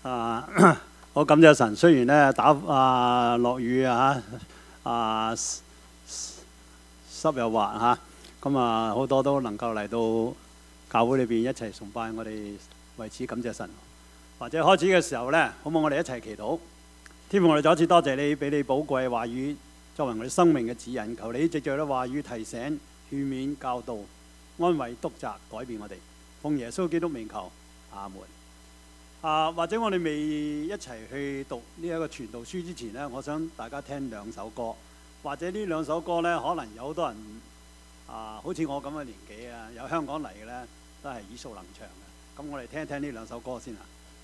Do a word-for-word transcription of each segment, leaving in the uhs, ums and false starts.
啊，好感謝神。雖然咧打啊落雨啊啊濕又滑嚇，咁啊好多都能夠嚟到教會裏邊一齊崇拜，我哋為此感謝神。或者開始嘅時候咧，好唔好我哋一齊祈禱？天父，我哋再一次多謝你，俾你寶貴話語作為我哋生命嘅指引。求你藉著啲話語提醒、勸勉、教導、安慰、督責、改變我哋。奉耶穌基督名求，阿門。啊，或者我哋未一齊去讀呢一個傳道書之前呢，我想大家聽兩首歌。或者呢兩首歌呢，可能有好多人啊，好似我咁嘅年紀啊，有香港嚟嘅呢，都係耳熟能詳嘅。咁我哋聽一聽呢兩首歌先啊。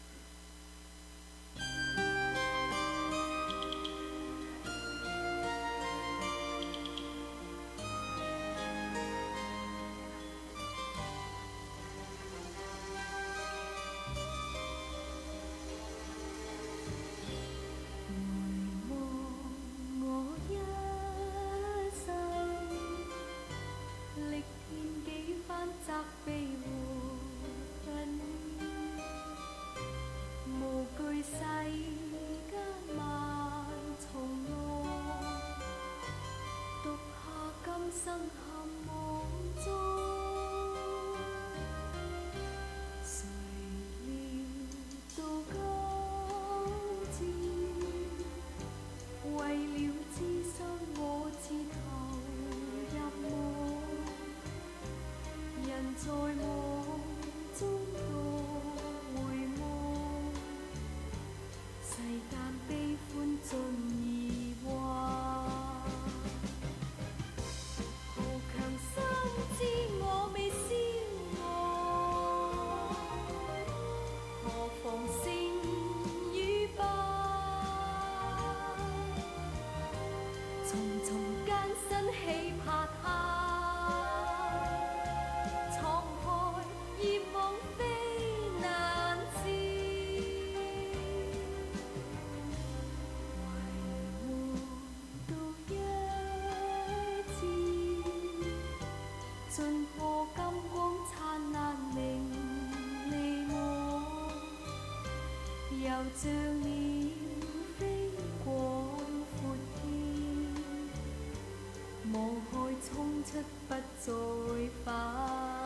像鳥飛過闊天，望海衝出不再返。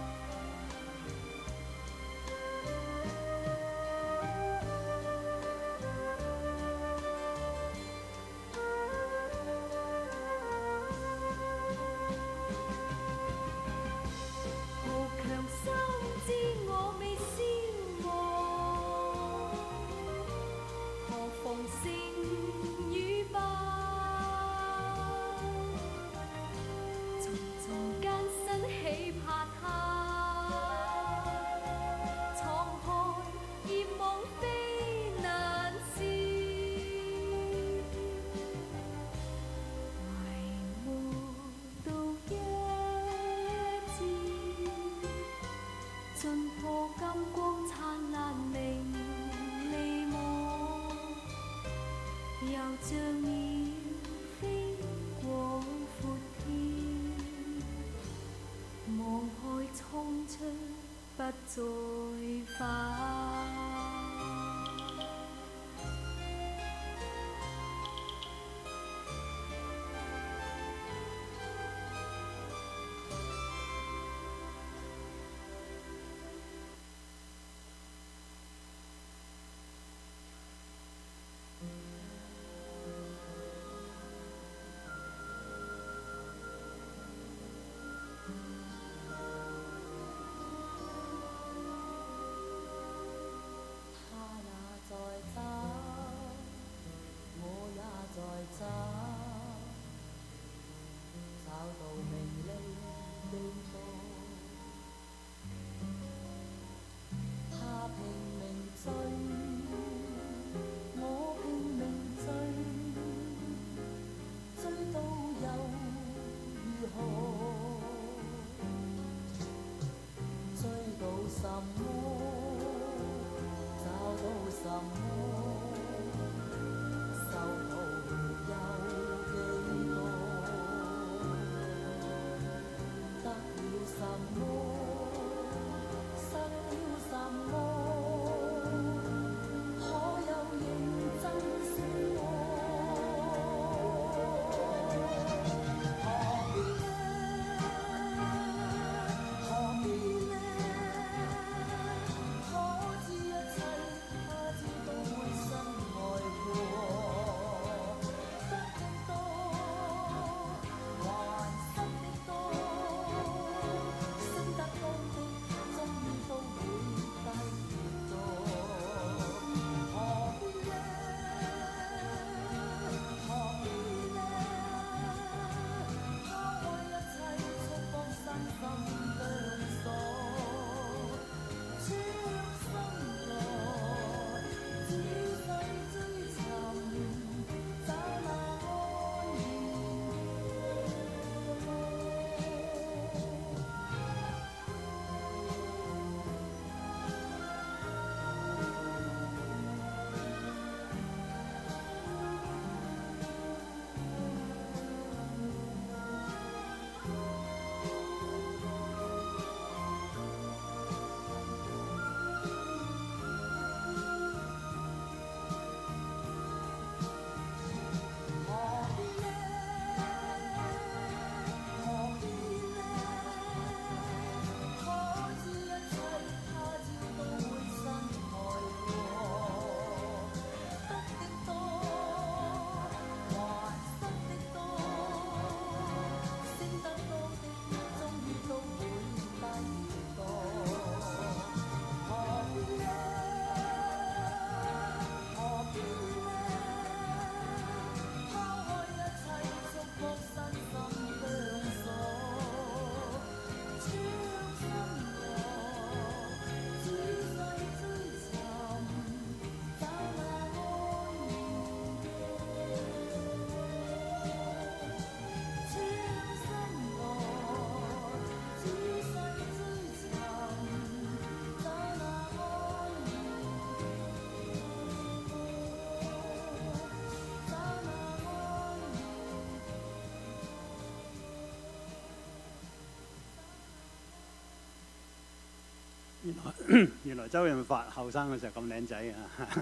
再返。 原來原來周潤發後生嘅時候咁靚仔啊！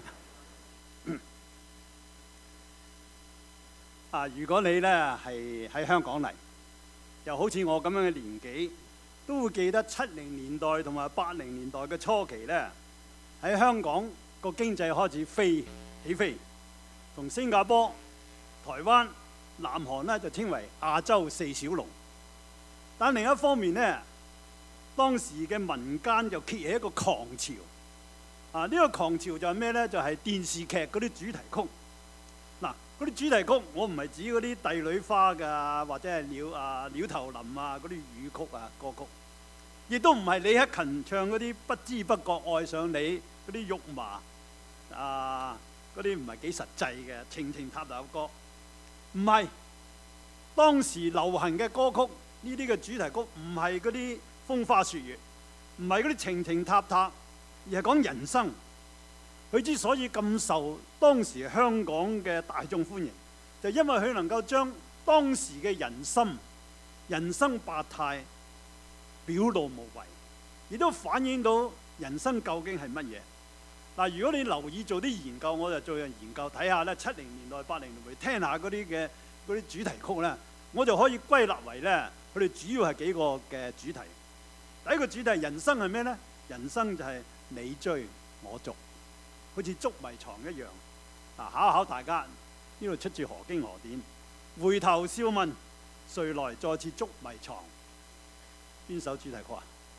啊，如果你呢係喺香港嚟，又好似我咁樣嘅年紀，都會記得七零年代同埋八零年代嘅初期呢，喺香港個經濟開始飛起飛，同新加坡、台灣、南韓呢就稱為亞洲四小龍。但另一方面呢，當時嘅民間就揭起一個狂潮。啊，呢、這個狂潮就係咩呢？就係、是、電視劇嗰啲主題曲。嗱、啊，嗰啲主題曲我唔係指嗰啲帝女花㗎，或者係鳥啊鳥頭林啊嗰啲粵曲啊歌曲，亦都唔係李克勤唱嗰啲不知不覺愛上你嗰啲肉麻啊嗰啲唔係幾實際嘅情情塔塔嘅歌。唔係，當時流行嘅歌曲呢啲嘅主題曲唔係嗰啲風花雪月，唔係嗰啲情情塔塔，而係講人生。佢之所以咁受當時香港嘅大眾歡迎，就因為佢能夠將當時嘅人心、人生百態表露無遺，亦都反映到人生究竟係乜嘢。嗱，如果你留意做啲研究，我就做樣研究睇下咧，七零年代、八零年代聽下嗰啲嘅嗰啲主題曲咧，我就可以歸納為咧，佢哋主要係幾個嘅主題。第一個主題人生係咩咧？人生就係你追我逐，好似捉迷藏一樣。嗱，考一考大家，呢度出自何經何典？回頭笑問，誰來再次捉迷藏？邊首主題曲啊？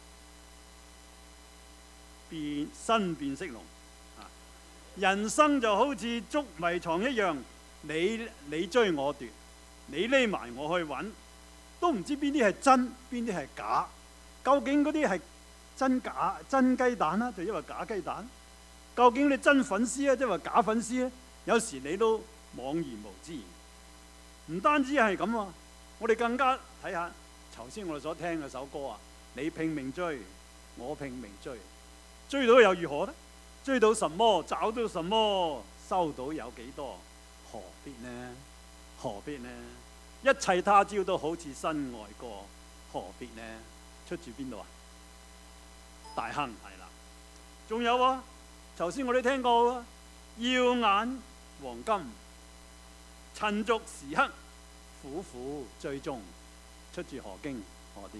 變新變色龍。人生就好似捉迷藏一樣，你你追我奪，你匿埋我去揾，都唔知邊啲係真，邊啲係假。究竟嗰啲係真假真雞蛋啦，就因為假雞蛋？究竟你真粉絲啊，即係話假粉絲咧？有時你都茫然無知。唔單止係咁啊，我哋更加睇下頭先我哋所聽嘅首歌啊，你拼命追，我拼命追，追到又如何呢？追到什麼，找到什麼，收到有幾多？何必呢？何必呢？一切他朝都好似新愛歌，何必呢？出自邊度啊？大亨係啦。仲有啊，頭先我哋聽過啊，耀眼黃金，趁逐時刻，苦苦追蹤，出自何經何典？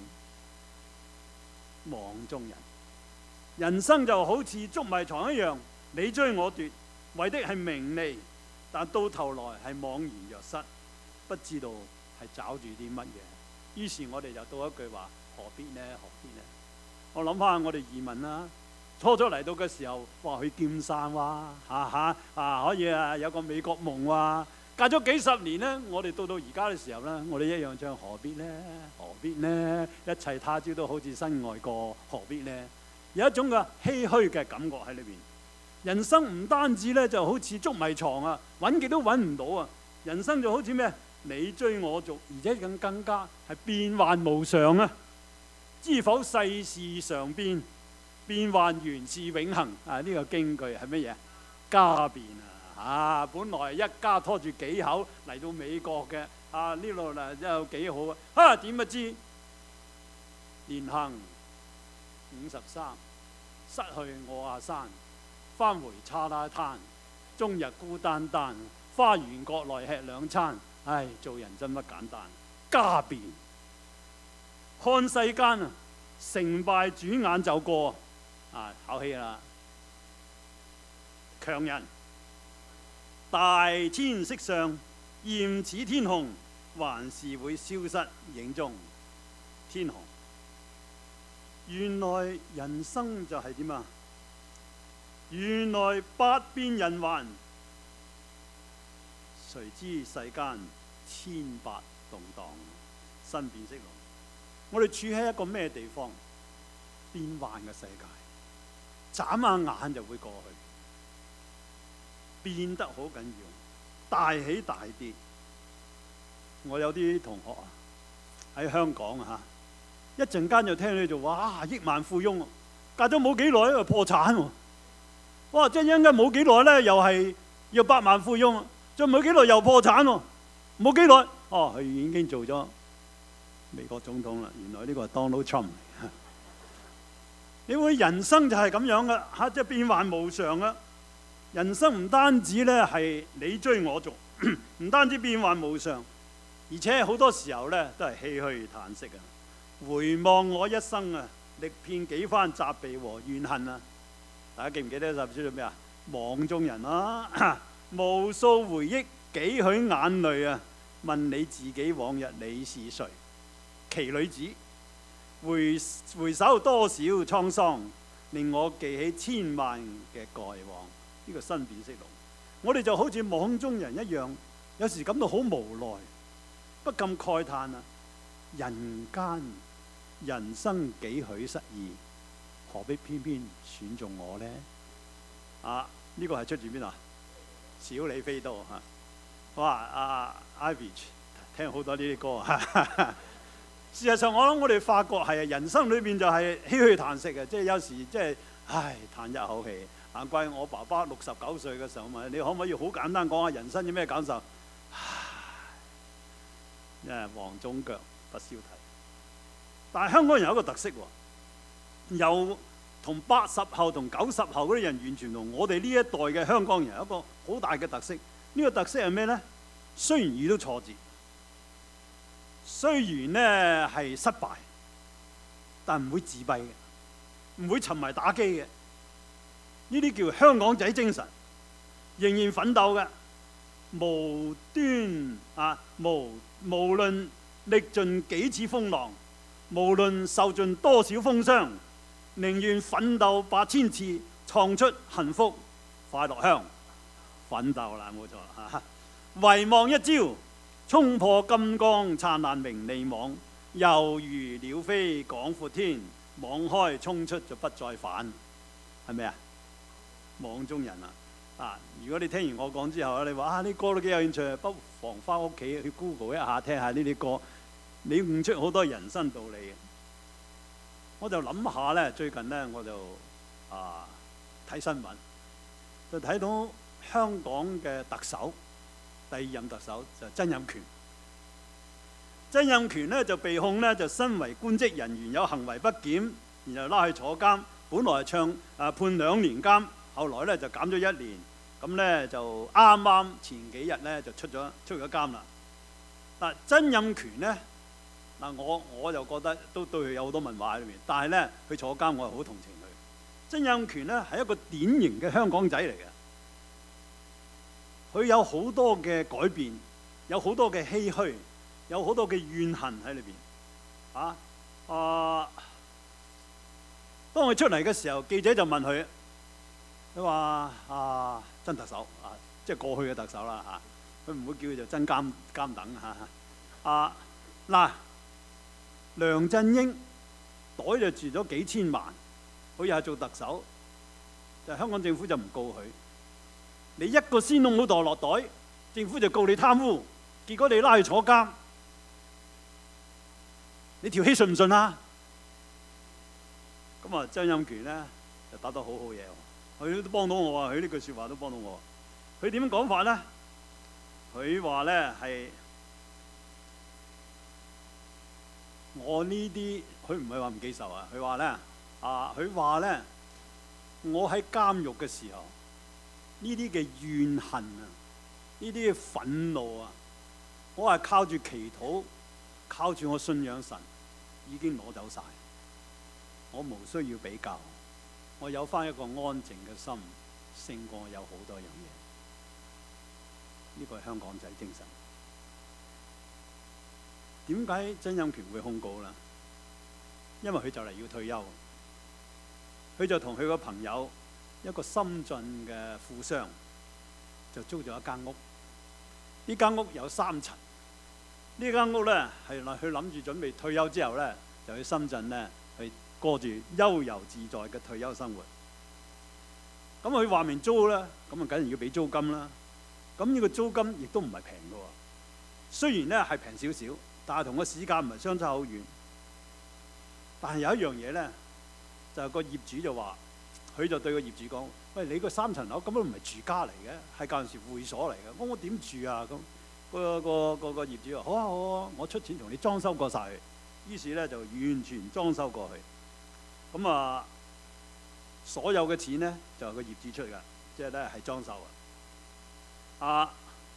網中人。人生就好似捉迷藏一樣，你追我奪，為的係名利，但到頭來係茫然若失，不知道係找住啲乜嘢。於是我哋就到一句話：何必呢？何必呢？我諗翻我哋移民啦，初初嚟到嘅時候，哇去劍山哇，嚇嚇啊可以啊有個美國夢哇。隔咗幾十年呢，我哋到到而家嘅時候呢，我哋一樣唱何必呢？何必呢？一切他朝都好似新愛歌，何必呢？有一種嘅唏噓嘅感覺喺裏邊。人生唔單止咧就好似捉迷藏啊，揾極都揾唔到啊。人生就好似咩？你追我逐，而且更更加係變幻無常啊！知否世事常變，變幻原是永恆啊！呢、這個經句係乜嘢？家變啊！啊，本來一家拖住幾口嚟到美國嘅啊，呢度嗱真係幾好啊！啊，點不知年行五十三，失去我阿山，返回叉拉灘，終日孤單單，花園國內吃兩餐。唉，做人真不簡單。家變，看世間啊，成敗轉眼就過啊！考起啦，強人大千色上，豔似天虹，還是會消失影中。天虹。原來人生就係點啊？原來百變人寰，誰知世間千百動盪，新變色龍。我哋處喺一個咩地方？變幻嘅世界，眨下眼就會過去，變得好緊要，大起大跌。我有啲同學啊，喺香港啊嚇，一陣間就聽你做哇億萬富翁，隔咗冇幾耐又破產喎。哇！即係一陣間冇幾耐咧，又係要百萬富翁，再冇幾耐又破產喎。冇幾耐，哦，佢已經做咗美國總統啦。原來呢個係 Donald Trump 嚟。 你會人生就係咁樣嘅嚇，即係變幻無常啊！人生唔單止咧係你追我逐，唔單止變幻無常，而且好多時候咧都係唏噓嘆息啊！回望我一生啊，歷遍幾番責備和怨恨啊！大家記唔記得首詩叫咩啊？網中人啦，無數回憶幾許眼淚啊！問你自己往日你是誰？奇女子，回回首多少滄桑，令我記起千萬嘅過往。呢、這個新辨識錄，我哋就好似網中人一樣，有時感到好無奈，不禁慨嘆啊！人間人生幾許失意，何必偏偏選中我呢？啊！呢、這個係出自邊啊？小李飛刀嚇。哇！阿 Ivy 聽好多呢啲歌啊！事實上，我諗我哋發覺係人生裏邊就係唏噓嘆息嘅，即係有時即係唉嘆一口氣。難怪我爸爸六十九歲嘅時候問你可唔可以好簡單講下人生有咩感受？唉，因為黃種腳不消涕。但係香港人有一個特色喎，又同八十後同九十後嗰啲人完全同我哋呢一代嘅香港人有一個好大嘅特色。呢個特色係咩呢？雖然遇到挫折，雖然呢係失敗，但唔會自閉嘅，唔會沉迷打機嘅。呢啲叫香港仔精神，仍然奮鬥嘅，無端啊無無論歷盡幾次風浪，無論受盡多少風霜，寧願奮鬥百千次，創出幸福快樂鄉。奮鬥啦，冇錯啦！唯望一朝衝破金剛燦爛名利網，猶如鳥飛廣闊天，網開衝出就不再返，係咪啊？網中人啊！啊，如果你聽完我講之後咧，你話啊，呢歌都幾有興趣，不妨翻屋企去 Google 一下，聽下呢啲歌，你悟出好多人生道理嘅。我就諗下咧，最近咧我就啊睇新聞，就睇到香港嘅特首第二任特首就曾蔭權。曾蔭權咧就被控咧就身為官職人員有行為不檢，然後拉去坐監。本來係唱啊判兩年監，後來咧就減咗一年。咁咧就啱啱前幾日咧就出咗出咗監啦。嗱，曾蔭權咧嗱，我我就覺得都對佢有好多文化喺裏面，但係咧佢坐監我係好同情佢。曾蔭權咧係一個典型嘅香港仔嚟嘅。佢有好多嘅改變，有好多嘅唏噓，有好多嘅怨恨喺裏邊。啊啊！當佢出嚟嘅時候，記者就問佢，佢話：啊，曾特首啊，即係過去嘅特首啦嚇，佢唔會叫佢做曾監監等嚇。啊嗱，梁振英袋就住咗幾千萬，佢又係做特首，就香港政府就唔告佢。你一個先窿佬袋落袋，政府就告你貪污，結果你拉去坐監，你條氣順唔順啊？咁啊，曾蔭權咧就答得好好嘢喎，佢都幫到我啊！佢呢句説話都幫到我。佢點樣講法咧？佢話咧係我呢啲，佢唔係話唔記仇啊！佢話咧啊，佢話咧我喺監獄嘅時候。呢啲嘅怨恨啊，呢啲嘅憤怒啊，我係靠住祈禱，靠住我信仰神，已經攞走晒。我無需要比較，我有翻一個安靜嘅心，勝過有好多樣嘢。呢個係香港仔精神。點解曾蔭權會控告啦？因為佢就嚟要退休，佢就同佢個朋友。一個深圳嘅富商就租咗一間屋，呢間屋有三層。呢間屋咧係佢諗住準備退休之後咧，就去深圳咧去過住悠遊自在嘅退休生活。咁佢話明租咧，咁啊梗係要俾租金啦。咁呢個租金亦都唔係平嘅喎，雖然咧係平少少，但係同個市價唔係相差好遠。但係有一樣嘢咧，就係個業主就話。佢就對個業主講：喂，你個三層樓根本唔係住家嚟嘅，係舊陣時會所嚟嘅。我我點住啊？咁、個個個個業主話：好啊好啊，我出錢同你裝修過晒佢。於是咧就完全裝修過去。咁啊， 所有嘅錢呢，就係個業主出㗎，即係咧係裝修啊。啊，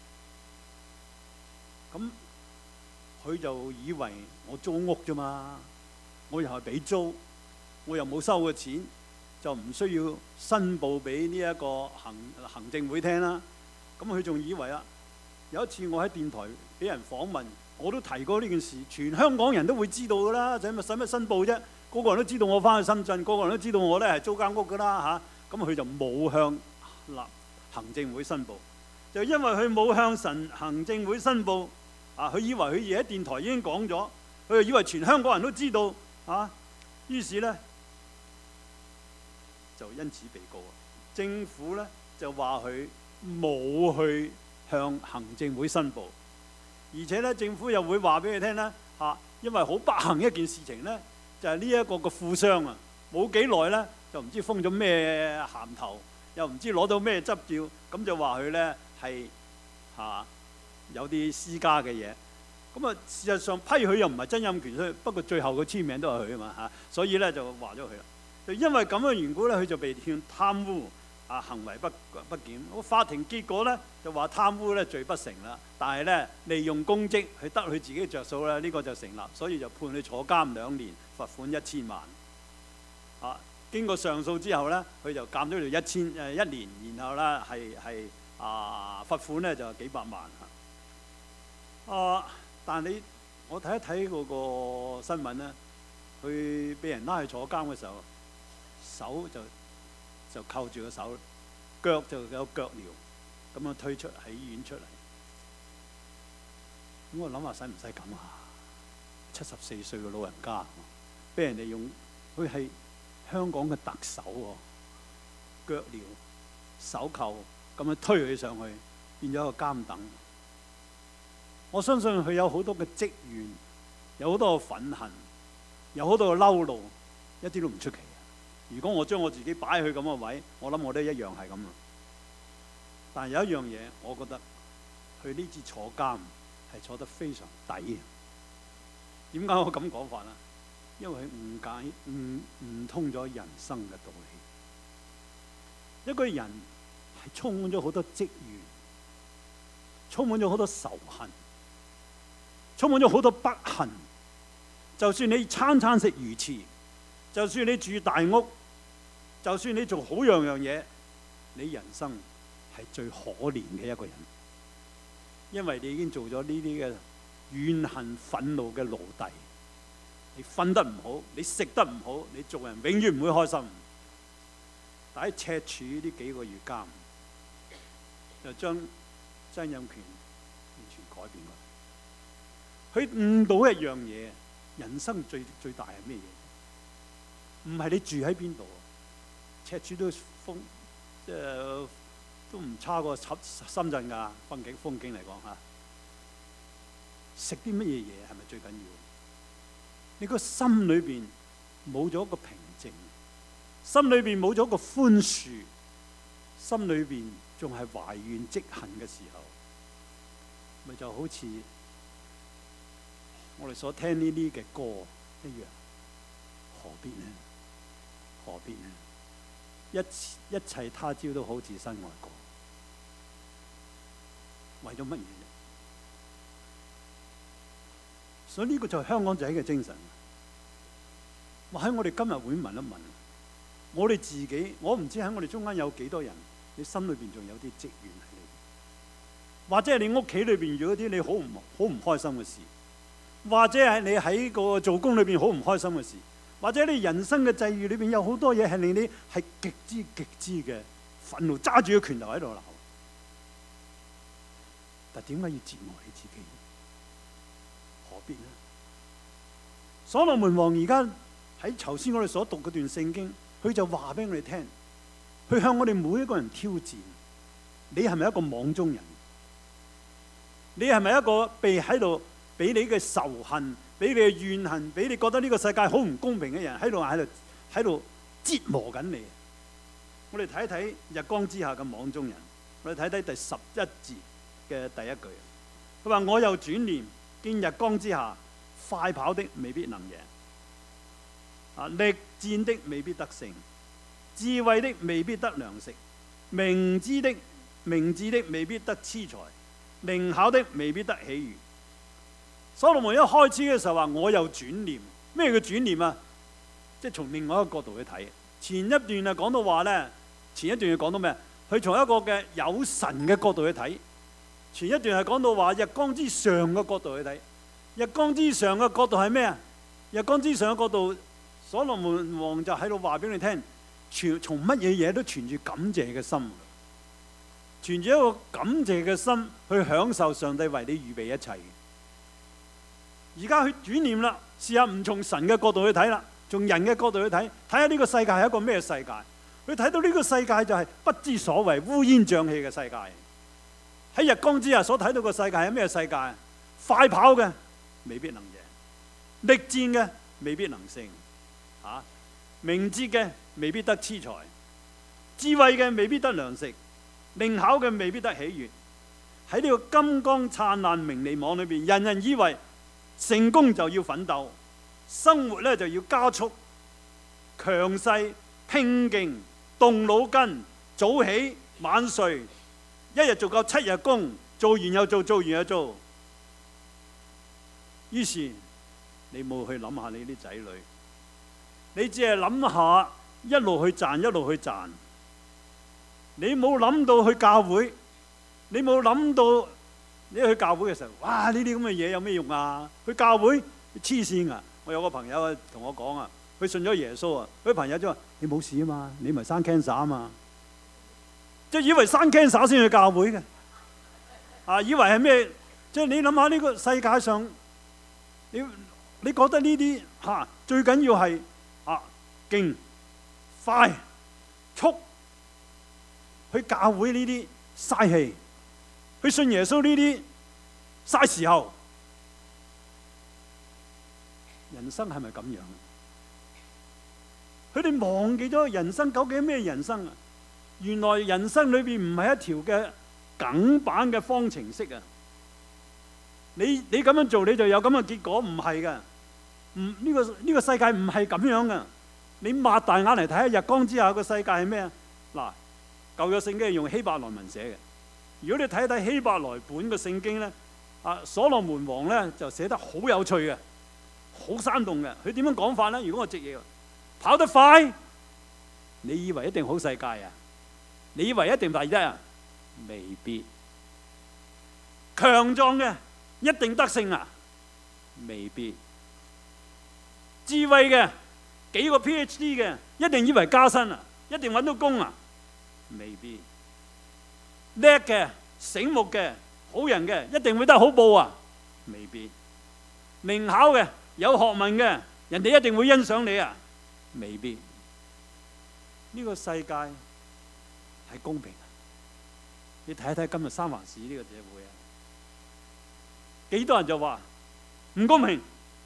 咁佢就以為我租屋啫嘛，我又係俾租，我又冇收過錢，就唔需要申報俾呢一個行行政會聽啦。咁佢仲以為啊，有一次我喺電台俾人訪問，我都提過呢件事，全香港人都會知道㗎啦，使乜使乜申報啫？個個人都知道我翻去深圳，個個人都知道我咧係租間屋㗎啦嚇。咁佢就冇向立行政會申報，就因為佢冇向神行政會申報啊，佢以為佢而喺電台已經講咗，佢就以為全香港人都知道啊，於是咧就因此被告。政府咧就話佢冇去向行政會申報，而且咧政府又會話俾佢聽咧嚇，因為好不幸一件事情咧，就係呢一個個富商啊，冇幾耐咧就唔知封咗咩銜頭，又唔知攞到咩執照，咁就話佢咧係嚇有啲私家嘅嘢。咁啊事實上批佢又唔係曾蔭權，所以不過最後個簽名都係佢啊嘛嚇，所以咧就話咗佢啦。就因為咁嘅緣故咧，佢就被判貪污啊，行為不不檢。法庭結果咧就話貪污咧罪不成啦，但係咧利用公職去得佢自己着數咧，呢、這個就成立，所以就判佢坐監兩年，罰款一千萬。啊，經過上訴之後咧，佢就減咗條一千誒一年，然後咧係係啊罰款咧就幾百萬嚇。啊，但係你我睇一睇嗰個新聞咧，佢俾人拉去坐監嘅時候，手就就扣住個手，腳就有腳鐐，咁樣推出喺醫院出嚟。咁我諗下使唔使咁啊？七十四歲嘅老人家，俾人哋用佢係香港嘅特首喎，腳鐐、手扣咁樣推佢上去，變咗一個監等。我相信佢有好多嘅積怨，有好多嘅憤恨，有好多嘅嬲怒，一啲都唔出奇。如果我將我自己擺去咁嘅位，我諗我都一樣係咁啊。但係有一樣嘢，我覺得佢呢次坐監係坐得非常抵。點解我咁講法呢？因為佢誤解、誤誤通咗人生嘅道理。一個人係充滿咗好多積怨，充滿咗好多仇恨，充滿咗好多不幸。就算你餐餐食魚翅，就算你住大屋，就算你做好樣樣嘢，你人生係最可憐嘅一個人，因為你已經做咗呢啲嘅怨恨、憤怒嘅奴隸。你瞓得唔好，你食得唔好，你做人永遠唔會開心。但喺赤柱呢幾個月間，就將曾蔭權完全改變咗。佢悟到一樣嘢，人生最最大係咩嘢？唔係你住喺邊度，赤柱都風，即係都唔差過深圳㗎風景風景嚟講嚇。食啲乜嘢嘢係咪最緊要？你個心裏邊冇咗一個平靜，心裏邊冇咗一個寬恕，心裏邊仲係懷怨積恨嘅時候，咪就好似我哋所聽呢啲嘅歌一樣，何必呢？何必呢？一一切他朝都好似身外過，為咗乜嘢？所以呢個就係香港仔嘅精神。我喺我哋今日會問一問，我哋自己，我唔知喺我哋中間有幾多人，你心裏邊仲有啲積怨喺你，或者係你屋企裏邊有啲你好唔好唔開心嘅事，或者係你喺個做工裏邊好唔開心嘅事，或者你人生嘅際遇裏邊有好多嘢係令你係極之極之嘅憤怒，揸住個拳頭喺度鬧。但點解要折磨你自己？何必呢？所羅門王而家喺頭先我哋所讀嗰段聖經，佢就話俾我哋聽，佢向我哋每一個人挑戰：你係咪一個網中人？你係咪一個被喺度俾你嘅仇恨、俾你嘅怨恨、俾你覺得呢個世界好唔公平嘅人喺度喺度喺度折磨緊你？我哋睇一睇日光之下嘅網中人，我哋睇睇第十一節嘅第一句，佢話：我又轉念見日光之下，快跑的未必能贏，啊，力戰的未必得勝， 智慧的未必得糧食，明知的明智的未必得資財，靈巧的未必得喜悅。所羅門一開始嘅時候話：我有轉念。咩叫轉念啊？即係從另外一個角度去睇。前一段啊講到話咧，前一段要講到咩？佢從一個嘅有神嘅角度去睇。前一段係講到話日光之上嘅角度去睇。日光之上嘅角度係咩啊？日光之上嘅角度，所羅門王就喺度話俾你聽，存從乜嘢嘢都存住感謝嘅心，存住一個感謝嘅心去享受上帝為你預備一切。而家佢轉念啦，試下唔從神嘅角度去睇啦，從人嘅角度去睇，睇下呢個世界係一個咩世界？佢睇到呢個世界就係不知所謂、烏煙瘴氣嘅世界。喺日光之下所睇到個世界係咩世界？快跑嘅未必能贏，力戰嘅未必能勝，啊，明智嘅未必得資財，智慧嘅未必得糧食，靈巧嘅未必得喜悅。喺呢個金光燦爛名利網裏邊，人人以為成功就要奮鬥，生活咧就要加速、強勢、拼勁、動腦筋、早起晚睡，一日做夠七日工，做完又做，做完又做。於是你冇去諗下你啲仔女，你只係諗下一路去賺，一路去賺。你冇諗到去教會，你冇諗到你去教會嘅時候，哇！呢啲咁嘅嘢有咩用啊？去教會黐線啊！我有個朋友啊同我講啊，佢信咗耶穌啊，佢朋友就話：你冇事啊嘛，你咪生 cancer 啊嘛，即係以為生 cancer 先去教會嘅，啊，以為係咩？即係你諗下呢個世界上。你你覺得呢啲嚇最緊要係啊勁快速，去教會呢啲嘥氣，去信耶穌呢啲嘥時候。人生係咪咁樣？佢哋忘記咗人生究竟係咩人生啊？原來人生裏邊唔係一條嘅梗板嘅方程式啊！你你咁樣做你就有咁嘅結果，唔係㗎，唔呢個呢個世界唔係咁樣㗎。你擘大眼嚟睇下日光之下個世界係咩啊？嗱，舊約聖經係用希伯來文寫嘅。如果你睇一睇希伯來本嘅聖經咧，啊所羅門王咧就寫得好有趣嘅，好生動嘅。佢點樣講法咧？如果我直譯，跑得快，你以為一定好世界啊？你以為一定第一啊？未必。強壯嘅一定得勝啊？未必。智慧嘅幾個 P H D 嘅一定以為加薪啊？一定揾到工啊？未必。叻嘅醒目嘅好人嘅一定會得好報啊？未必。靈巧嘅有學問嘅人哋一定會欣賞你啊？未必。呢個世界係公平啊？你睇一睇今日三藩市呢個社會啊，幾多人就話唔公平。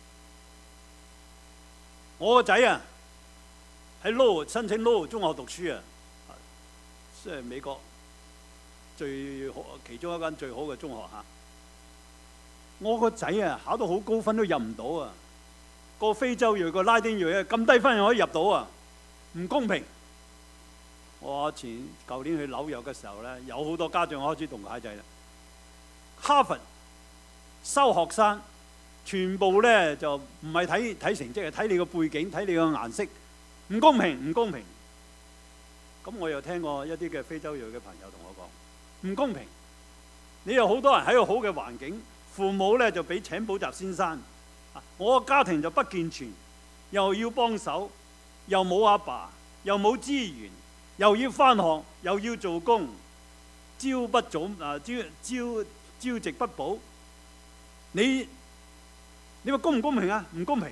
我個仔啊喺 Law 申請 Law 中學讀書啊，即係美國最好其中一間最好嘅中學嚇。我個仔啊考到好高分都入唔到啊，個非洲裔個拉丁裔啊咁低分又可以入到啊，唔公平。我前舊年去紐約嘅時候咧，有好多家長開始動下仔啦。哈佛收學生全部咧就唔係睇睇成績，係睇你個背景，睇你個顏色，唔公平，唔公平。咁我又聽過一啲嘅非洲裔嘅朋友同我講，唔公平。你有好多人喺個好嘅環境，父母咧就俾請補習先生，我個家庭就不健全，又要幫手，又冇阿爸，又冇資源。又要返學，又要做工，朝不早啊，朝朝朝夕不保。你你話公唔公平啊？唔公平。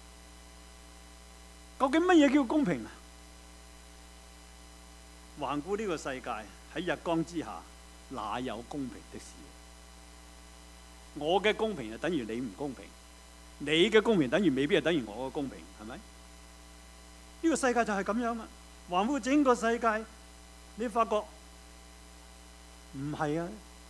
究竟乜嘢叫公平啊？環顧呢個世界，喺日光之下，哪有公平的事？我嘅公平就等於你唔公平，你嘅公平等於未必係等於我嘅公平，係咪？呢個世界就係咁樣啊！環顧整個世界，你發覺唔係啊！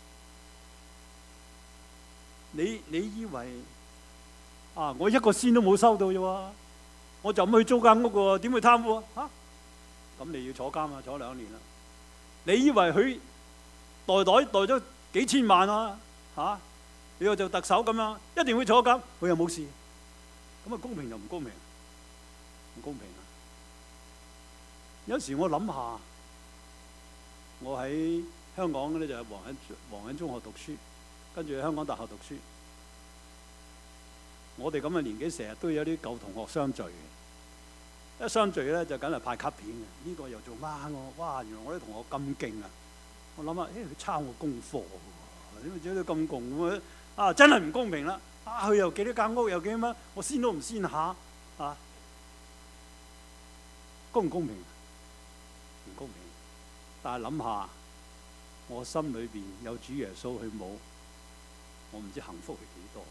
你你以為啊，我一個仙都冇收到啫喎，我就咁去租間屋喎，點會貪污啊？嚇！ 咁你要坐監啊，坐兩年啦。你以為佢袋袋袋咗幾千萬啊？嚇、啊，你又做特首咁樣，一定會坐監，佢又冇事，咁啊公平就唔公平，唔公平啊！有時我諗下，我喺香港咧就喺黃隱黃隱中學讀書，跟住喺香港大學讀書。我哋咁嘅年紀，成日都有啲舊同學相聚嘅。一相聚咧就梗係派卡片嘅。呢、這個又做乜我？哇！原來我啲同學咁勁啊！我諗下，誒佢抄我功課喎，點解都咁窮咁啊？真係唔公平啦！啊，佢又幾多間屋，又幾乜？我先都唔先下啊！公唔公平？唔公平。但係諗下，我心裏邊有主耶穌，佢冇，我唔知幸福係幾多。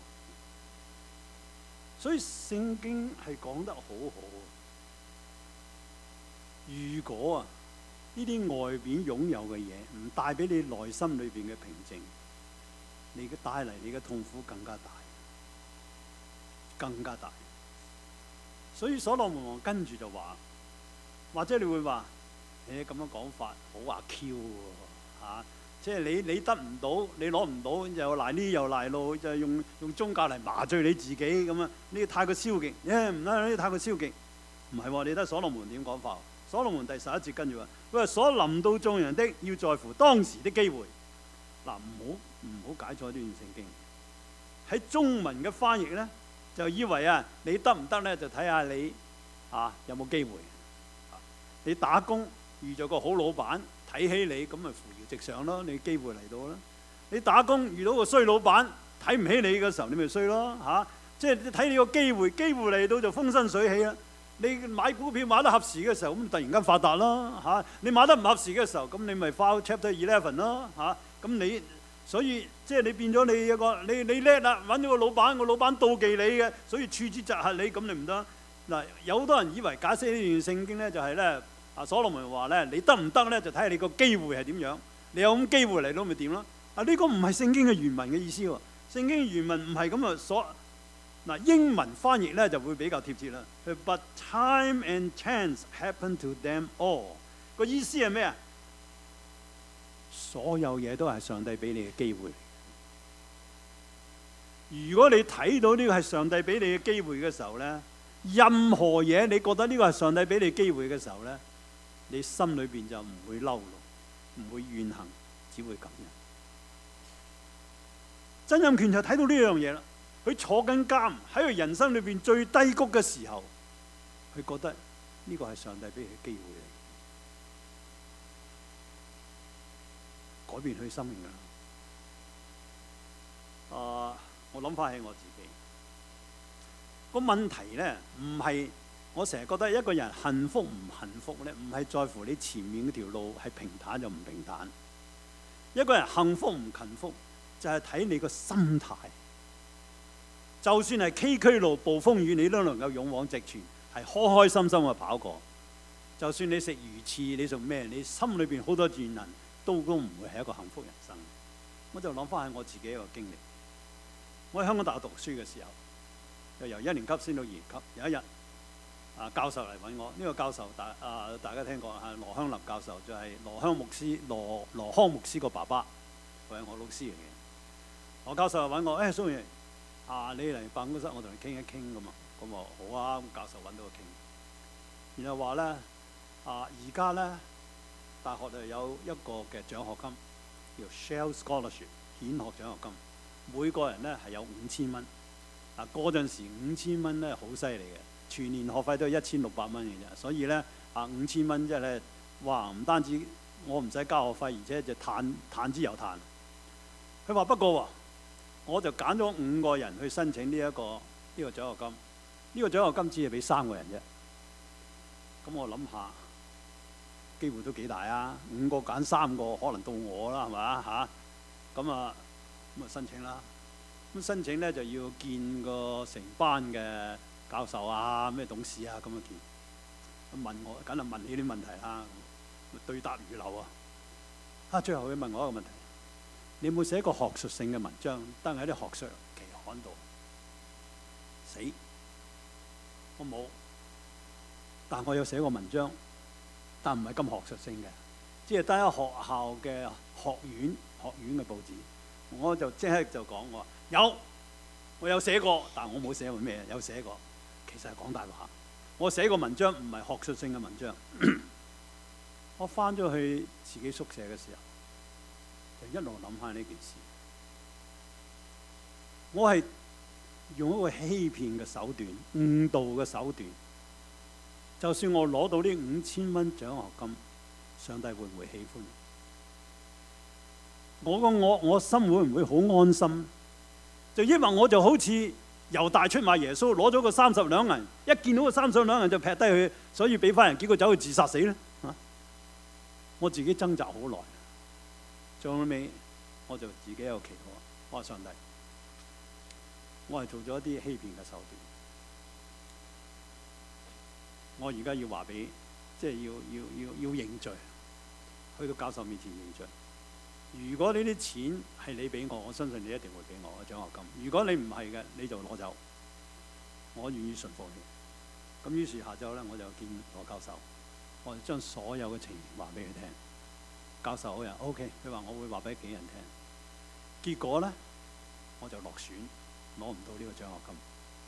所以聖經係講得好好。如果啊呢啲外邊擁有嘅嘢唔帶俾你內心裏邊嘅平靜，你嘅帶嚟你嘅痛苦更加大，更加大。所以所羅門王跟住就話，或者你會話，誒咁樣講法好阿 Q 喎嚇，即係你你得唔到，你攞唔到，又賴呢又賴路，就係用用宗教嚟麻醉你自己咁啊！呢個太過消極，誒唔得，呢個太過消極。唔係喎，你睇所羅門點講法？所羅門第十一節跟住話：佢話所臨到眾人的，要在乎當時的機會。嗱，唔好唔好解錯呢段聖經。喺中文嘅翻譯咧，就以為啊，你得唔得咧，就睇下你啊有冇機會。你打工遇咗個好老闆睇起你，咁咪扶搖直上咯，你機會嚟到啦。你打工遇到個衰老闆睇唔起你嘅時候，你咪衰咯嚇。即係睇你個機會，機會嚟到就風生水起啦。你買股票買得合時嘅時候，咁突然間發達啦嚇。你買得唔合時嘅時候，咁你咪 file chapter eleven 咯嚇。咁你所以即係你變咗你一個你你叻啦，揾咗個老闆，個老闆妒忌你嘅，所以處之責嚇你，咁你唔得。嗱，有好多人以為解釋呢段聖經咧，就係咧啊，所羅門話咧，你得唔得咧，就睇下你個機會係點樣。你有咁機會嚟到咪點咯？啊，呢個唔係聖經嘅原文嘅意思喎。聖經原文唔係咁啊，所嗱英文翻譯咧就會比較貼切啦。But time and chance happen to them all。個意思係咩啊？所有嘢都係上帝俾你嘅機會。如果你睇到呢個係上帝俾你嘅機會嘅時候咧，任何嘢你覺得呢個係上帝俾你機會嘅時候咧，你心裏邊就唔會嬲怒，唔會怨恨，只會感恩。曾蔭權就睇到呢樣嘢啦。佢坐緊監，喺佢人生裏邊最低谷嘅時候，佢覺得呢個係上帝俾佢嘅機會嚟，改變佢生命㗎啦。啊、呃，我諗翻起我自己個問題咧，唔係我成日覺得一個人幸福唔幸福咧，唔係在乎你前面嗰條路係平坦就唔平坦。一個人幸福唔幸福，就係睇你個心態。就算係崎嶇路、暴風雨，你都能夠勇往直前，係開開心心嘅跑過。就算你食魚翅，你做咩？你心裏邊好多怨恨，都都唔會係一個幸福人生。我就諗翻起我自己一個經歷。我喺香港大學讀書嘅時候，就由一年級升到二年級。有一日，啊教授嚟揾我，呢、這個教授大啊大家聽過啊羅香林教授，就係、是、羅香牧師羅羅康牧師個爸爸，佢係我老師嚟嘅。羅教授就揾我，誒蘇榮。啊！你嚟辦公室，我同你傾一傾咁啊，咁啊好啊！咁教授揾到我傾，然後話咧啊，而家咧大學就有一個嘅獎學金，叫 Shell Scholarship 顯學獎學金，每個人咧係有五千蚊。啊，嗰陣時五千蚊咧好犀利嘅，全年學費都係一千六百蚊嘅啫。所以咧啊，五千蚊即係咧，哇！唔單止我唔使交學費，而且就嘆嘆之又嘆。佢話不過喎。我就揀咗五個人去申請呢、這、一個呢、這個獎學金，呢、這個獎學金只係俾三個人啫。咁我諗下，機會都幾大啊！五個揀三個，可能到我啦，係咪嚇？咁啊咁啊申請啦。咁申請咧就要見個成班嘅教授啊、咩董事啊咁樣見。咁問我，梗係問你啲問題啦，對答如流啊！啊，最後佢問我一個問題。你有冇寫過學術性嘅文章登喺啲學術期刊度？死，我冇。但我有寫過文章但唔係咁學術性嘅，只係單一學校嘅學院學院嘅報紙。我就即刻就講我話有，我有寫過，但我冇寫過咩，有寫過，其實係講大話。我寫個文章唔係學術性嘅文章。我翻咗去自己宿舍嘅時候，就一路諗翻呢件事。我係用一個欺騙嘅手段、誤導嘅手段。就算我攞到呢五千蚊獎學金，上帝會唔會喜歡？我個我我心會唔會好安心？就因為我就好似猶大出賣耶穌，攞咗個三十兩銀，一見到個三十兩銀就劈低佢，所以俾翻人，結果走去自殺死咧。啊！我自己掙扎好耐，最後尾我就自己有祈禱，我話上帝，我係做咗一啲欺騙嘅手段，我而家要話俾，即係要要要要認罪，去到教授面前認罪。如果呢啲錢係你俾我，我相信你一定會俾我嘅獎學金。如果你唔係嘅，你就攞走，我願意順服你。咁於是下晝咧，我就見羅教授，我就將所有嘅情形話俾佢聽。教授好人 OK， 佢話我會話俾幾人聽。結果咧，我就落選，攞唔到呢個獎學金。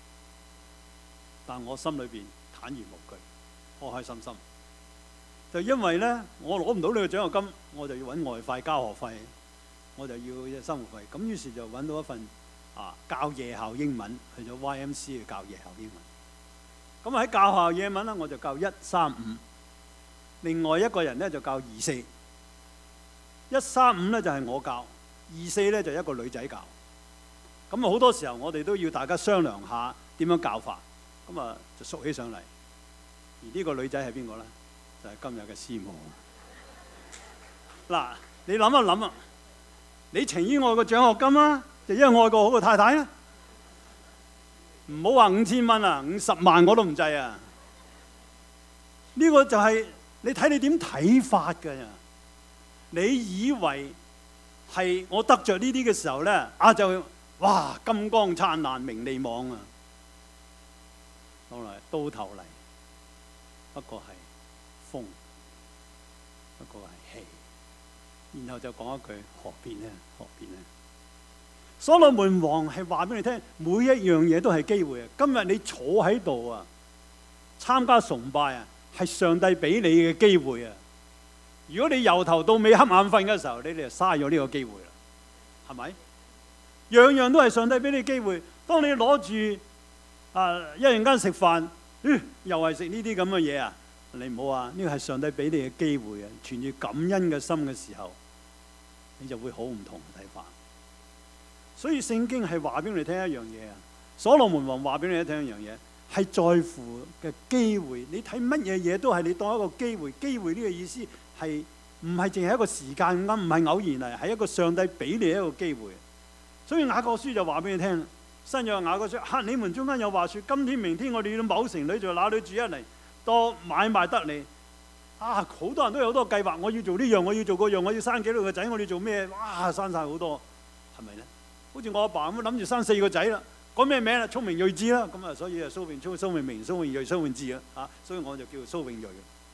但我心裏邊坦然無懼，開開心心。就因為咧，我攞唔到呢個獎學金，我就要揾外快交學費，我就要生活費。咁於是就揾到一份啊教夜校英文，去咗 Y M C 去教夜校英文。咁喺教校夜文咧，我就教一三五，另外一個人咧就教二四。一三五咧就係我教，二四咧就一個女仔教。咁啊好多時候我哋都要大家商量下點樣教法，咁啊就熟起上嚟。而呢個女仔係邊個咧？就係今日嘅師母。嗱，你諗一諗啊，你情願愛個獎學金啊，就因為愛個好嘅太太啊？唔好話五千蚊啊，五十萬我都唔制啊！呢個就係你睇你點睇法㗎呀？你以為係我得着呢啲嘅時候咧，啊就哇金光燦爛、名利網啊！到嚟到頭嚟，不過係風，不過係氣，然後就講一句何必呢？何必呢？所羅門王係話俾你聽，每一樣嘢都係機會啊！今日你坐喺度啊，參加崇拜啊，係上帝俾你嘅機會啊！如果你由頭到尾瞌眼瞓嘅時候，你哋就嘥咗呢個機會啦，係咪？樣樣都係上帝俾你機會。當你攞住啊一陣間食飯，呃、又係食呢啲咁嘅嘢啊！你唔好啊！呢個係上帝俾你嘅機會啊！存住感恩嘅心嘅時候，你就會好唔同嘅睇法。所以聖經係話俾你聽一樣嘢啊！所羅門王話俾你聽一樣嘢，係在乎嘅機會。你睇乜嘢嘢都係你當一個機會。機會呢個意思係唔係淨係一個時間啱，唔係偶然嚟，係一個上帝俾你一個機會。所以雅各書就話俾你聽，新約雅各書，嚇你們中間有話説，今天明天我哋到某城裏，在那裏住一嚟，當買賣得嚟。啊！好多人都有好多計劃，我要做呢樣，我要做嗰樣，我要生幾多個仔，我要做咩？哇！生晒好多，係咪咧？好似我阿爸咁諗住生四個仔啦，改咩名啦？聰明睿智啦，咁啊，所以啊，蘇永聰、蘇永明、蘇永睿、蘇永智啊，啊，所以我就叫蘇永睿。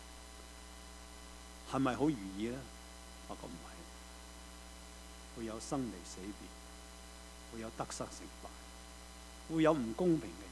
係咪好如意咧？我覺唔係，會有生離死別，會有得失成敗，會有唔公平嘅嘢。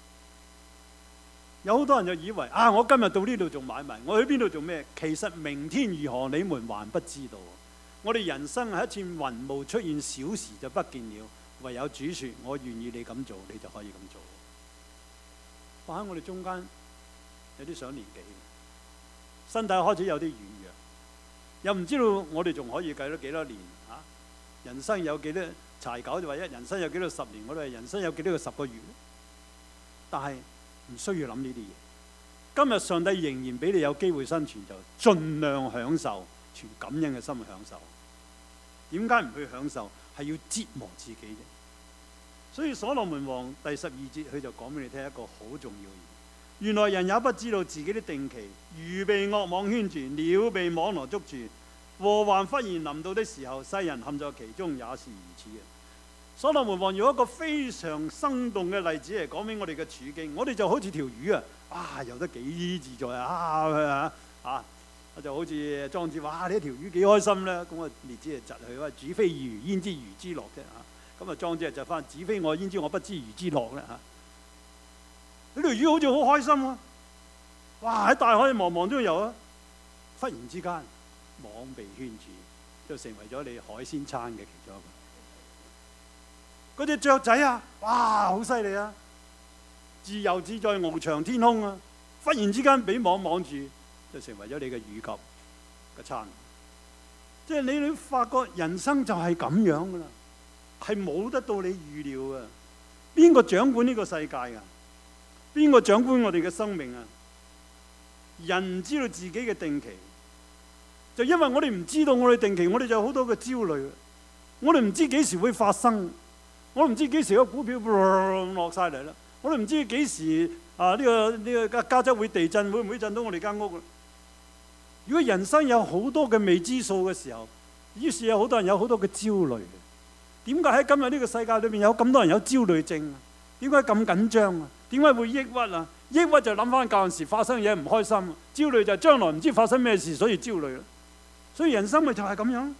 有好多人就以為啊，我今日到呢度做買賣，我去邊度做咩？其實明天如何，你們還不知道。我哋人生係一串雲霧，出現小時就不見了。唯有主說：我願意你咁做，你就可以咁做。放喺我哋中間有啲上年紀，身體開始有啲軟弱，又唔知道我哋仲可以計到幾多年啊？人生有幾多柴九就話一人生有幾多十年，我哋人生有幾多個十個月？但係唔需要諗呢啲嘢。今日上帝仍然俾你有機會生存，就盡量享受，全感恩嘅心去享受。點解唔去享受？係要折磨自己啫。所以所羅門王第十二節佢就講俾你聽一個好重要嘅嘢。原來人也不知道自己的定期，魚被惡網圈住，鳥被網羅捉住，禍患忽然臨到的時候，世人陷在其中，也是如此嘅。所羅門王用一個非常生動嘅例子嚟講俾我哋嘅處境，我哋就好似條魚啊，啊游得幾自在啊啊啊！ 就好似莊子話：呢一條魚幾開心咧！咁啊，列子就窒佢話：子非魚，焉知魚之樂啫嚇！咁啊，莊子就窒翻：子非我，焉知我不知魚之樂咧嚇！呢條魚好似好開心啊！哇！喺大海茫茫中游啊！忽然之間網被圈住，就成為咗你海鮮餐嘅其中一個。嗰隻雀仔啊，哇！好犀利啊！自由自在翱翔天空啊！忽然之間俾網網住，就成為咗你嘅乳鴿嘅餐。即係你你發覺人生就係咁樣噶啦，係冇得到你預料啊！邊個掌管呢個世界啊？邊個掌管我哋嘅生命啊？人唔知道自己嘅定期，就因為我哋唔知道我哋定期，我哋就有好多嘅焦慮。我哋唔知幾時會發生，我都唔知幾時個股票落晒嚟啦，我都唔知幾時啊呢個呢個加州會地震，會唔會震到我哋間屋？如果人生有好多嘅未知數嘅時候，於是有好多人有好多嘅焦慮。點解喺今日呢個世界裏面有咁多人有焦慮症啊？點解咁緊張啊？點解會抑鬱啊？抑鬱就諗翻舊陣時發生嘢唔開心，焦慮就係將來唔知發生咩事，所以焦慮啦。所以人生咪就係咁樣，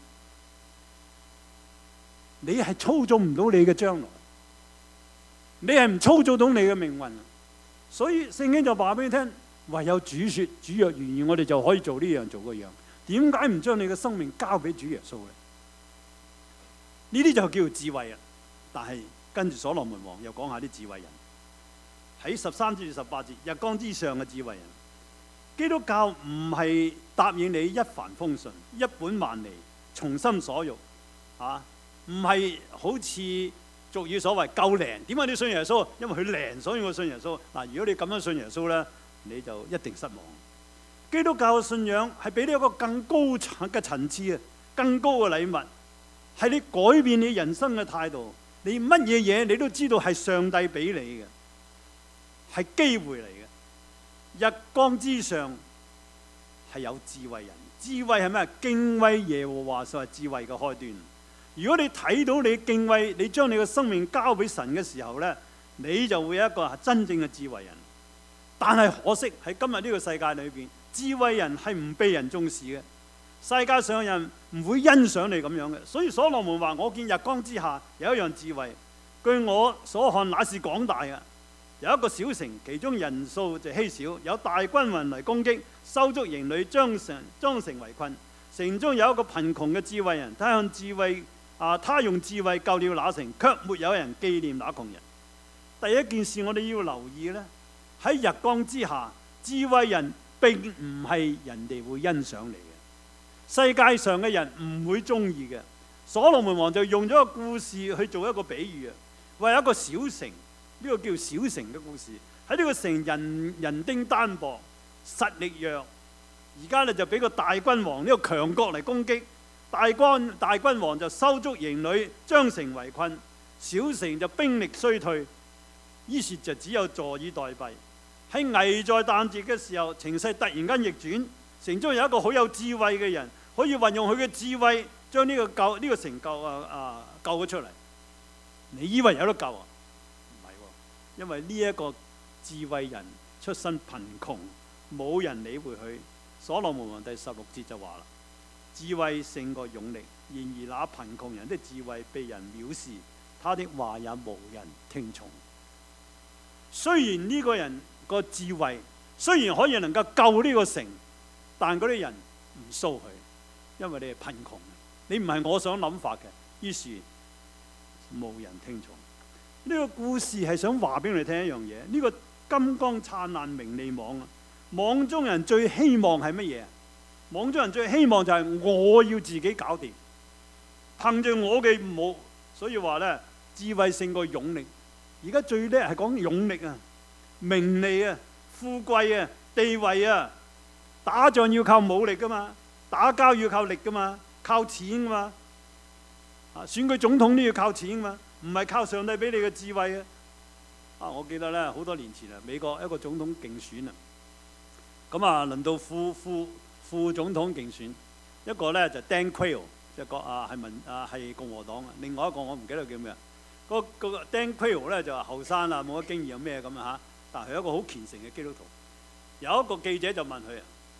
你係操縱唔到你嘅將來，你係唔操縱到你嘅命運。所以聖經就話俾你聽，唯有主說，主若願意，我哋就可以做呢樣做嗰樣。點解唔將你嘅生命交俾主耶穌呢？呢啲就叫智慧啊！但係跟住所羅門王又講下啲智慧人。喺十三至十八節，日光之上嘅智慧人。基督教唔係答應你一帆風順、一本萬利、從心所欲啊，唔係好似俗語所謂夠靈。點解你信耶穌？因為佢靈，所以我信耶穌。嗱，如果你咁樣信耶穌咧，你就一定失望。基督教嘅信仰係俾你一個更高層嘅層次啊，更高嘅禮物，係你改變你人生嘅態度。你乜嘢嘢你都知道係上帝俾你嘅。係機會嚟嘅，日光之上係有智慧人。智慧係咩？敬畏耶和華就係智慧嘅開端。如果你睇到你敬畏，你將你嘅生命交俾神嘅時候呢，你就會有一個真正嘅智慧人。但係可惜喺今日呢個世界裏邊，智慧人係唔被人重視嘅。世界上嘅人唔會欣賞你咁樣嘅。所以所羅門話：我見日光之下有一樣智慧，據我所看，乃是廣大嘅。有一個小城，其中人數就稀少，有大軍雲嚟攻擊，收足營壘，將城將城圍困。城中有一個貧窮嘅智慧人，他用智慧啊，他用智慧救了那城，卻沒有人紀念那窮人。第一件事我哋要留意呢，喺日光之下，智慧人並唔係人哋會欣賞你嘅，世界上嘅人唔會中意嘅。所羅門王就用咗個故事去做一個比喻啊，話有一個小城。呢個叫小城嘅故事。喺呢個城人人丁單薄，實力弱。而家咧就俾個大君王呢個強國嚟攻擊，大軍大君王就收足營壘，將城圍困。小城就兵力衰退，於是就只有坐以待斃。喺危在旦夕嘅時候，情勢突然間逆轉，城中有一個好有智慧嘅人，可以運用佢嘅智慧將呢個救呢個城救啊啊救咗出嚟。你以為有得救啊？因為呢一個智慧人出身貧窮，冇人理會佢。所羅門王第十六節就話啦：智慧勝過勇力，然而那貧窮人的智慧被人藐視，他的話也無人聽從。雖然呢個人個智慧雖然可以能夠救呢個城，但嗰啲人唔蘇佢，因為你係貧窮，你唔係我想諗法嘅，於是無人聽從。呢個故事係想話俾你聽一樣嘢，呢個金光燦爛名利網啊，網中人最希望係乜嘢？網中人最希望就係我要自己搞掂，憑住我嘅武，所以話咧智慧勝過勇力。而家最叻係講勇力啊、名利啊、富貴啊、地位啊，打仗要靠武力噶嘛，打交要靠力噶嘛，靠錢噶嘛，啊選舉總統都要靠錢噶嘛。唔係靠上帝俾你嘅智慧啊！啊，我記得咧好多年前啊，美國一個總統競選啊，咁啊輪到副副副總統競選，一個咧就 Dan Quayle，即係個啊係民啊係共和黨啊，另外一個我唔記得叫咩啊。嗰個 Dan Quayle咧就話後生啦，冇乜經驗有咩咁啊嚇，但係佢係一個好虔誠嘅基督徒。有一個記者就問佢啊：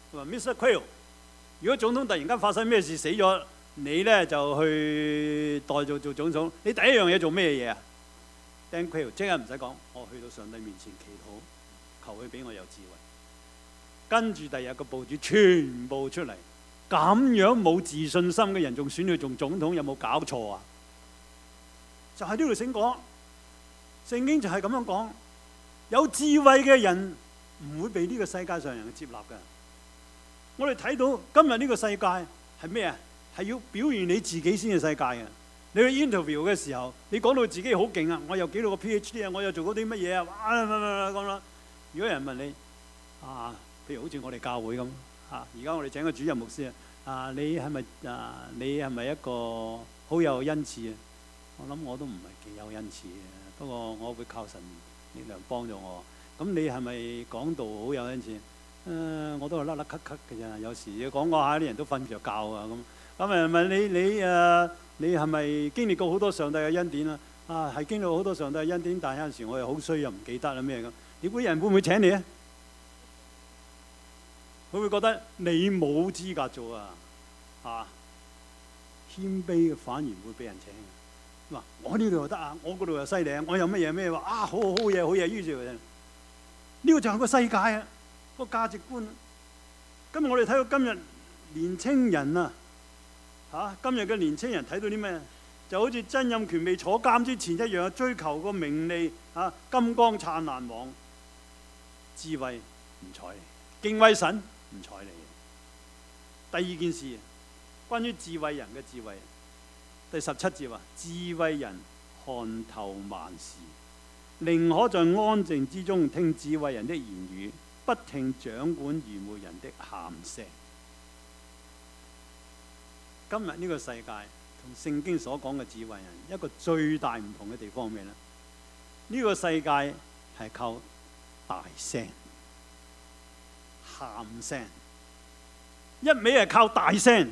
話 Mister Quayle， 如果總統突然間發生咩事死咗，你咧就去代做做總統，你第一樣嘢做咩嘢啊 ？Dan Quayle 即刻唔使講，我去到上帝面前祈禱，求佢俾我有智慧。跟住第二日個報紙全部出嚟，咁樣冇自信心嘅人仲選佢做總統，有冇搞錯啊？就係呢度聖講，聖經就係咁樣講，有智慧嘅人唔會被呢個世界上人接納嘅。我哋睇到今日呢個世界係咩啊？係要表現你自己先嘅世界嘅。你去 interview 嘅時候，你講到自己好勁啊！我有幾多個 PhD 啊！我又做過啲乜嘢啊！哇咁啦。如果有人問你啊，譬如好似我哋教會咁啊，而家我哋請個主任牧師啊，啊你係咪啊你係咪一個好有恩賜啊？我諗我都唔係幾有恩賜嘅，不過我會靠神力量幫助我。咁你係咪講道好有恩賜？誒、呃，我都係甩甩咳咳嘅咋，有時講講下啲人都瞓唔着覺啊咁。咁誒問你你誒你係咪經歷過好多上帝嘅恩典啊？啊係經歷過好多上帝嘅恩典，但係有陣時我又好衰又唔記得啦咩咁。你估人會唔會請你啊？佢會覺得你冇資格做啊！啊，謙卑反而會俾人請。話我呢度又得啊，我嗰度又犀利啊，我有乜嘢咩話啊，好好好嘢好嘢，於是呢、呢個就係個世界啊，個價值觀。今日我哋睇到今日年青人啊，嚇、啊、今日嘅年青人睇到啲咩？就好似曾蔭權未坐監之前一樣，追求個名利嚇、啊，金光燦爛網，智慧唔睬你，敬畏神唔睬你。第二件事，關於智慧人嘅智慧。第十七節話：智慧人看透萬事，寧可在安靜之中聽智慧人的言語，不聽掌管愚昧人的喊聲。今日呢個世界同聖經所講嘅智慧人一個最大唔同嘅地方係咩呢？呢個世界係靠大聲、喊聲，一味係靠大聲、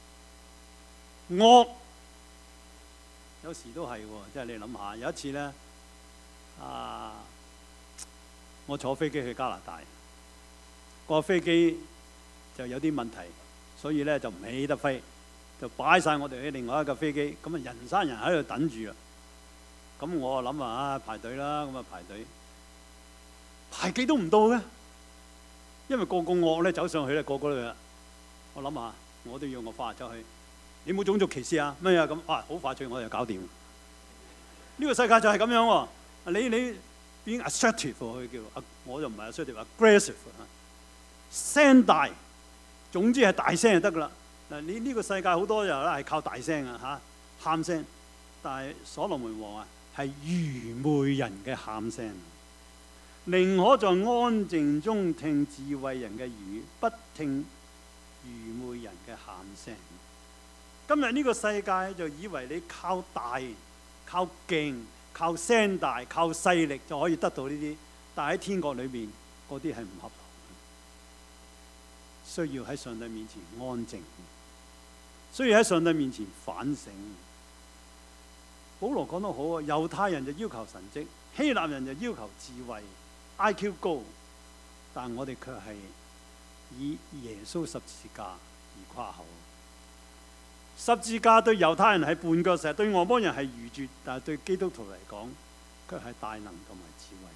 惡。有時都係喎，即係你諗下，有一次咧，啊，我坐飛機去加拿大，個飛機就有啲問題，所以咧就唔起得飛，就擺晒我哋去另外一架飛機，咁啊人山人喺度等住啊，咁我啊諗啊排隊啦，咁啊排隊，排幾都唔到嘅，因為個個惡咧走上去咧，個個都去，我諗下，我都要我翻走去。你冇種族歧視啊？咩啊咁啊？好快脆我就搞掂。呢、這個世界就係咁樣喎、啊。你你變 assertive 佢叫，我就唔係 assertive，aggressive 啊。聲大，總之係大聲就得噶啦。嗱，你呢個世界好多人咧係靠大聲啊嚇，喊聲。但係所羅門王啊係愚昧人嘅喊聲，寧可在安靜中聽智慧人嘅語，不聽愚昧人嘅喊聲。今日呢個世界就以為你靠大、靠勁、靠聲大、靠勢力就可以得到呢啲，但喺天國裏面嗰啲係唔合邏輯，需要喺上帝面前安靜，需要喺上帝面前反省。保羅講得好啊，猶太人就要求神蹟，希臘人就要求智慧 I Q 高，但我哋卻係以耶穌十字架而誇口。十字架對猶太人係絆腳石，對外邦人係愚拙，但係對基督徒嚟講，卻係大能同埋智慧。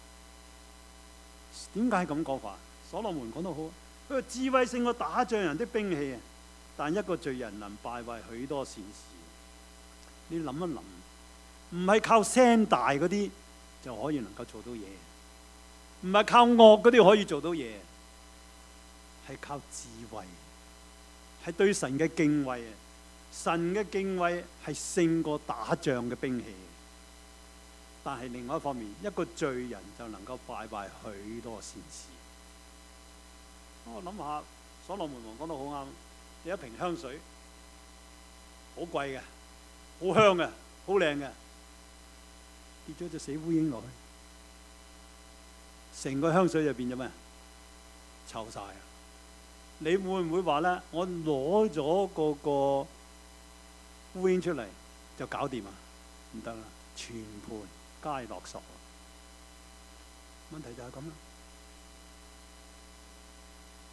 點解咁講法？所羅門講得好，佢話智慧勝過打仗人的兵器啊！但一個罪人能敗壞許多善事。你諗一諗，唔係靠聲大嗰啲就可以能夠做到嘢，唔係靠惡嗰啲可以做到嘢，係靠智慧。係對神嘅敬畏啊！神嘅敬畏係勝過打仗嘅兵器。但係另外一方面，一個罪人就能夠敗壞許多善事。我諗下，所羅門王講得好啱。你一瓶香水，好貴嘅，好香嘅，好靚嘅，跌咗隻死烏蠅落去，成個香水就變咗咩？臭晒啊！你會唔會話咧？我攞咗嗰個烏蠅出嚟就搞掂啊？唔得啦，全盤皆落索。問題就係咁啦。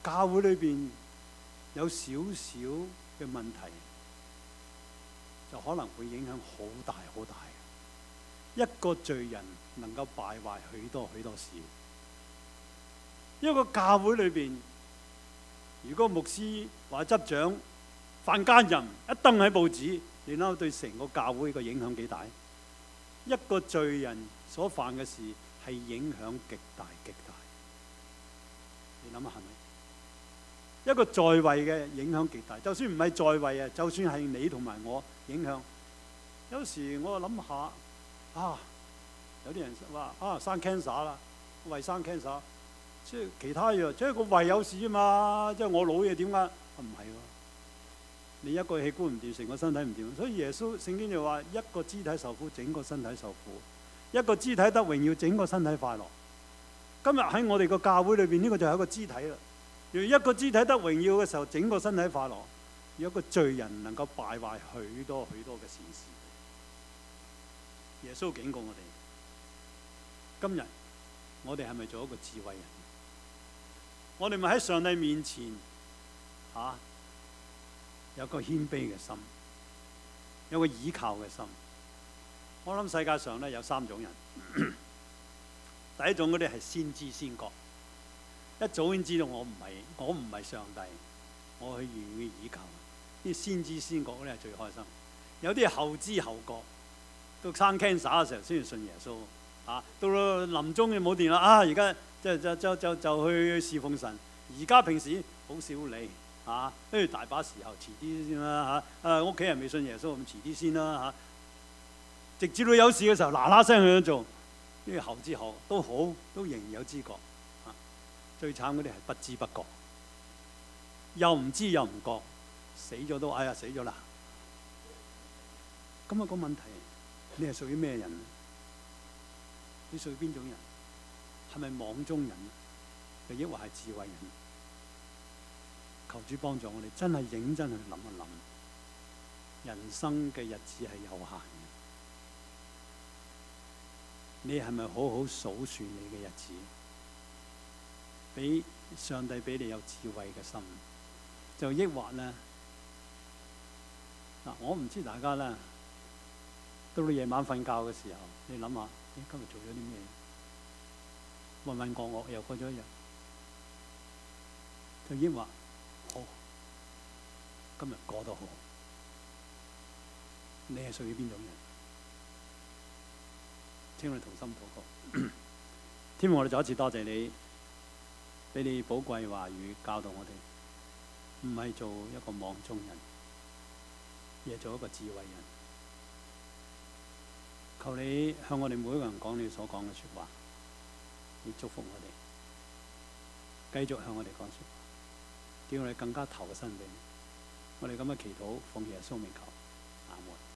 教會裏邊有少少嘅問題，就可能會影響好大好大。一個罪人能夠敗壞許多許多事。一個教會裏邊，如果牧師或者執長犯奸淫，一登喺報紙，你諗對成個教會個影響幾大？一個罪人所犯嘅事係影響極大極大。你諗下係咪？一個在位嘅影響極大，就算唔係在位啊，就算係你同埋我影響。有時我諗下啊，有啲人話啊生 cancer 啦，胃生 cancer， 即係其他嘢，即係個胃有事啊嘛，即係我老嘢點解？唔係喎，你一個器官唔掂，成個身體唔掂。所以耶穌聖經就話：一個肢體受苦，整個身體受苦；一個肢體得榮耀，整個身體快樂。今日喺我哋個教會裏邊，呢個就係一個肢體啦。如一個肢體得榮耀嘅時候，整個身體快樂；如一個罪人能夠敗壞許多許多嘅善事。耶穌警告我哋：今日我哋係咪做一個智慧人？我哋咪喺上帝面前嚇、啊、有個謙卑嘅心，有個倚靠嘅心。我諗世界上咧有三種人。第一種嗰啲係先知先覺，一早已經知道我唔係我唔係上帝，我去願意倚靠。啲先知先覺嗰啲係最開心。有啲係後知後覺，到生 cancer 嘅時候先至信耶穌。啊，到臨終就冇電啦！啊，而家就就就就就去侍奉神。而家平時好少理嚇，跟、啊、住大把時候遲啲先啦嚇。啊，屋企人未信耶穌，咁遲啲先啦嚇。直至到有事嘅時候，嗱嗱聲去做。呢個後知後都好，都仍然有知覺。啊，最慘嗰啲係不知不覺，又唔知又唔覺，死咗都哎呀死咗啦。咁啊個問題，你係屬於咩人？你屬於邊種人？係咪網中人？又抑或係智慧人？求主幫助我哋，真係認真去諗一諗，人生嘅日子係有限嘅。你係咪好好數算你嘅日子？俾上帝俾你有智慧嘅心，就抑或咧嗱？我唔知大家咧，到到夜晚瞓覺嘅時候，你諗下，咦，今日做咗啲咩？渾渾噩噩又過咗一日，就抑或好，今日過得好。你係屬於邊種人？請我哋同心禱告。天父，我哋再一次多謝你，俾你寶貴話語教導我哋，唔係做一個網中人，而係做一個智慧人。求你向我哋每一個人講你所講嘅説話，你祝福我哋，繼續向我哋講説話，叫我哋更加投身俾你。我哋咁嘅祈禱，奉耶穌名求。